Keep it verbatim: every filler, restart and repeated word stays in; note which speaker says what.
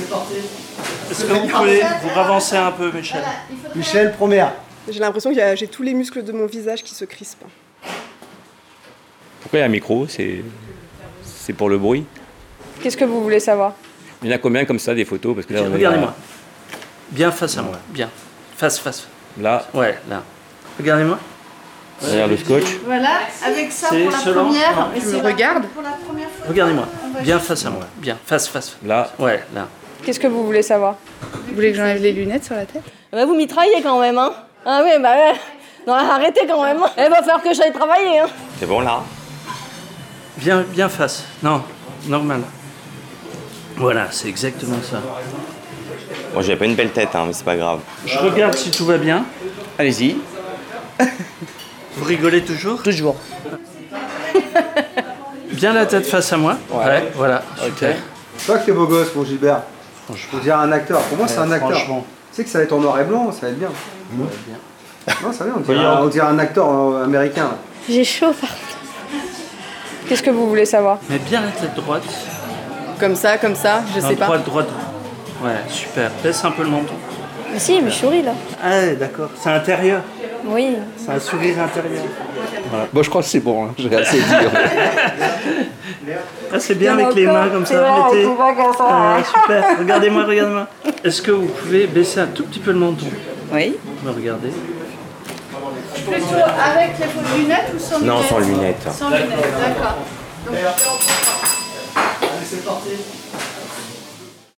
Speaker 1: c'est parti. Est-ce que vous pouvez vous ravancer un peu, Michel?
Speaker 2: Michel, première.
Speaker 3: J'ai l'impression que j'ai tous les muscles de mon visage qui se crispent.
Speaker 4: Pourquoi il y a un micro? C'est c'est pour le bruit.
Speaker 5: Qu'est-ce que vous voulez savoir?
Speaker 4: Il y en a combien comme ça, des photos? Parce que là, on est
Speaker 1: regardez-moi.
Speaker 4: là.
Speaker 1: Bien face à moi. Bien. Face, face.
Speaker 4: Là,
Speaker 1: Ouais, là. Regardez-moi.
Speaker 4: derrière le scotch.
Speaker 6: Voilà, avec ça
Speaker 1: C'est
Speaker 6: pour la
Speaker 1: selon-
Speaker 6: première.
Speaker 1: non,
Speaker 6: mais
Speaker 3: tu
Speaker 6: c'est
Speaker 3: me
Speaker 6: la-
Speaker 3: regardes
Speaker 6: Pour la première fois.
Speaker 1: Regardez-moi.
Speaker 6: On va
Speaker 1: Bien
Speaker 6: juste-
Speaker 1: face à moi. Bien. Face, face.
Speaker 4: Là,
Speaker 1: Ouais, là.
Speaker 5: Qu'est-ce que vous voulez savoir?
Speaker 3: Vous voulez que j'enlève les lunettes sur la tête?
Speaker 7: Bah vous mitraillez quand même, hein. Ah oui, bah ouais. Non, arrêtez quand même. Il va falloir que j'aille travailler, hein.
Speaker 4: c'est bon là.
Speaker 1: Bien, bien face. Non, normal. Voilà, c'est exactement ça.
Speaker 4: Moi, j'avais pas une belle tête, hein, mais c'est pas grave.
Speaker 1: Je regarde si tout va bien.
Speaker 4: Allez-y.
Speaker 1: Vous rigolez toujours?
Speaker 4: Toujours.
Speaker 1: Bien la tête face à moi. Ouais, voilà. Super.
Speaker 2: C'est toi que t'es beau gosse, mon Gilbert.
Speaker 1: Franchement.
Speaker 2: Faut dire un acteur. Pour moi, c'est
Speaker 1: Ouais,
Speaker 2: un acteur.
Speaker 1: franchement.
Speaker 2: Tu sais que ça va être en noir et blanc, ça va être bien.
Speaker 1: bien.
Speaker 2: Non, ça va, on dirait,
Speaker 1: Voyons.
Speaker 2: un, on dirait un acteur euh, américain.
Speaker 5: J'ai chaud, pardon. Qu'est-ce que vous voulez savoir?
Speaker 1: Mais bien la tête droite.
Speaker 3: Comme ça, comme ça, je
Speaker 1: Non,
Speaker 3: sais pas.
Speaker 1: droite, droite. Ouais, super. Baisse un peu le menton.
Speaker 5: Mais si, mais je souris là.
Speaker 1: Ah, d'accord. C'est intérieur.
Speaker 5: Oui.
Speaker 1: C'est un sourire intérieur.
Speaker 8: Bon, je crois que c'est bon, hein. J'ai assez dit.
Speaker 1: Ah, c'est bien avec les mains comme ça. Mettez. Ah, super. Regardez-moi, regardez-moi. Est-ce que vous pouvez baisser un tout petit peu le menton?
Speaker 3: Oui.
Speaker 1: Me regardez.
Speaker 6: Plutôt avec les fausses lunettes ou sans lunettes?
Speaker 4: Non, sans lunettes.
Speaker 6: Sans lunettes, d'accord.
Speaker 1: Allez, c'est parti.